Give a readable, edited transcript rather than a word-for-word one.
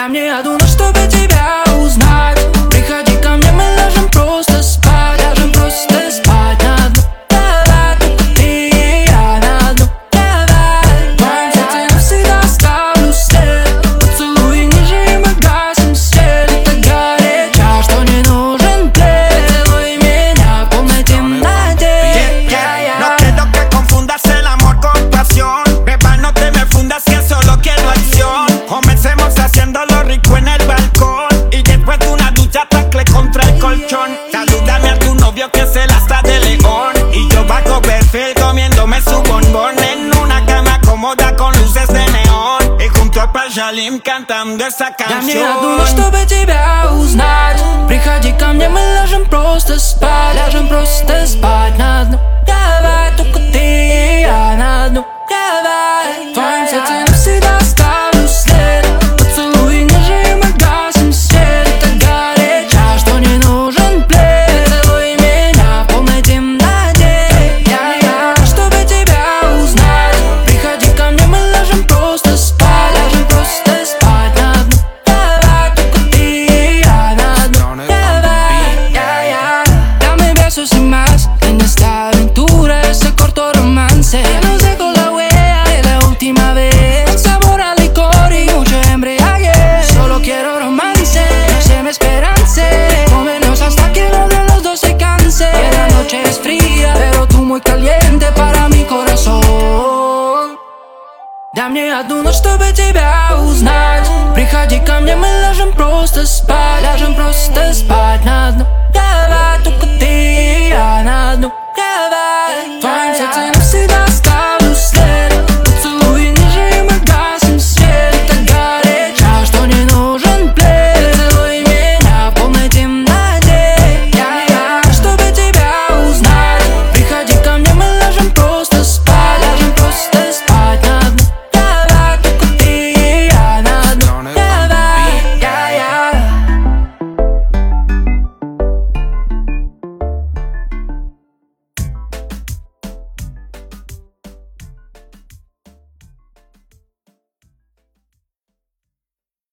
Дай мне одну ночь, чтобы тебя узнать. Приходи ко мне, мы ляжем просто спать. Ляжем просто спать на дно. Давай, только ты и я на дно. Давай, в твоем сердце навсегда оставлю след. Поцелуй ниже, и мы гасим свет. И так горячо, что не нужен плед. Целуй меня в полной темноте. No quiero que confundas el amor con pasión. Beba, no te me fundas que solo quiero acción. Comencemos haciéndolo rico en el balcón y después de una ducha tacle contra el colchón. Salúdame a tu novio que es el asta de león y yo bajo perfil comiéndome su bombón en una cama cómoda con luces de neón y junto a Pajalim cantando esa Дай мне одну canción. ночь, чтобы тебя узнать. Приходи ко мне, мы ляжем просто спать. Ляжем просто спать на дно. Давай, только ты и я на дно. Давай, в твоем сердце навсегда оставлю след. Поцелуй ниже, и мы гасим свет. И так горячо, что не нужен плед. Целуй меня в полной темноте. Я чтобы тебя узнать. Приходи ко мне, мы ляжем просто спать. Ляжем просто спать на дно. Давай, только ты y я на dno. Давай, dame besos y más. En esta aventura, ese corto romance. Que nos dejó la huella de la última vez. Con sabor a licor y mucho embriague. Solo quiero romance, no me esperanza. Movernos hasta que uno de los dos se canse. Que la noche es fría, pero tú muy caliente para mi corazón. Дай мне одну ночь, чтобы тебя узнать. Приходи ко мне, мы ляжем просто спать. Ляжем просто спать на дно.